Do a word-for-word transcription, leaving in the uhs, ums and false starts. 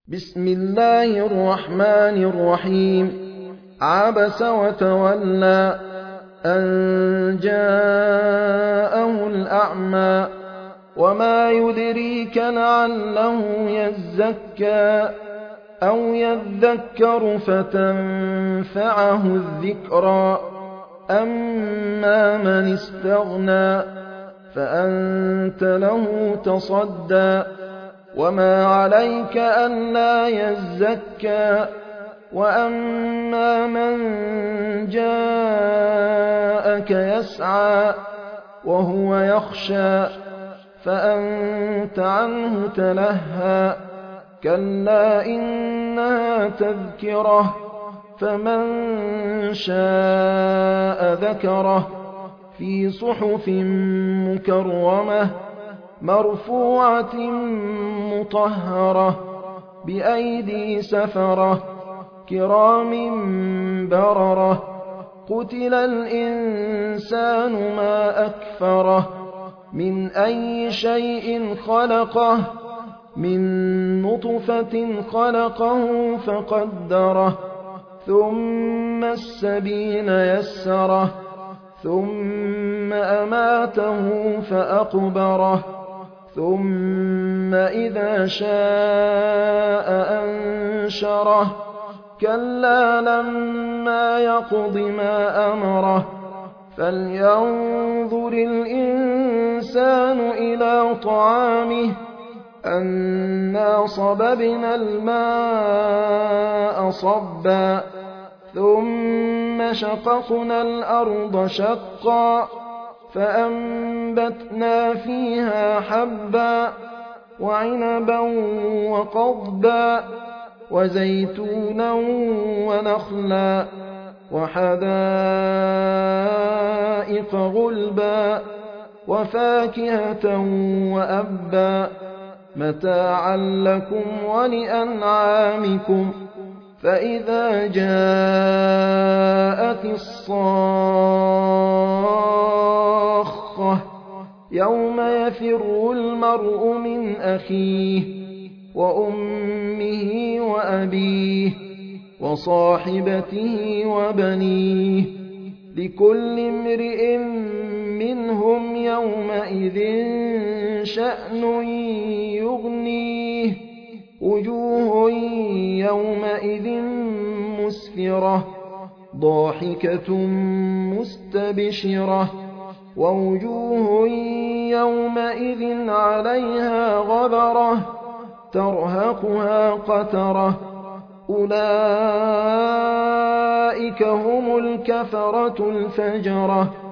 بسم الله الرحمن الرحيم عبس وتولى أن جاءه الأعمى وما يدريك لعله يزكى أو يذكر فتنفعه الذكرى أما من استغنى فأنت له تصدى وما عليك ألا يزكى وأما من جاءك يسعى وهو يخشى فأنت عنه تلهى كلا إنها تذكرة فمن شاء ذكره في صحف مكرمة مرفوعة مطهرة بأيدي سفرة كرام بررة قتل الإنسان ما أكفره من أي شيء خلقه من نطفة خلقه فقدره ثم السبيل يسره ثم أماته فأقبره ثم إذا شاء أنشره كلا لما يقض ما أمره فلينظر الإنسان إلى طعامه أنا صببنا الماء صبا ثم شققنا الأرض شقا فأنبتنا فيها حبا وعنبا وقضبا وزيتونا ونخلا وحدائق غلبا وفاكهة وأبا متاعا لكم ولأنعامكم فإذا جاءت الصاخة يوم يفر المرء من أخيه وأمه وأبيه وصاحبته وبنيه لكل امرئ منهم يومئذ شأن يغنيه وجوه يومئذ مسفرة ضاحكة مستبشرة ووجوه يومئذ عليها غبرة ترهقها قترة أولئك هم الكفرة الفجرة